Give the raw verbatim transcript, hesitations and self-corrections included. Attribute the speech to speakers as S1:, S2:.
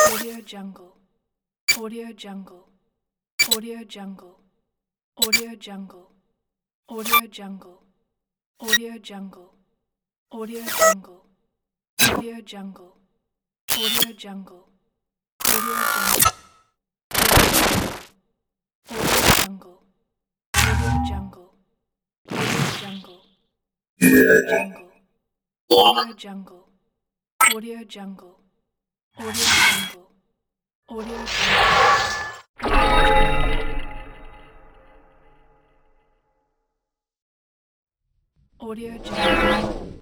S1: Audio Jungle. Audio Jungle. Audio Jungle. Audio Jungle. Audio Jungle. Audio Jungle. Audio Jungle. Audio Jungle. Audio Jungle. Audio Jungle. Audio Jungle. Audio Jungle. Audio Jungle. Audio Jungle. Audio Jungle. Audio Jungle. Audio Jungle. Audio Jungle.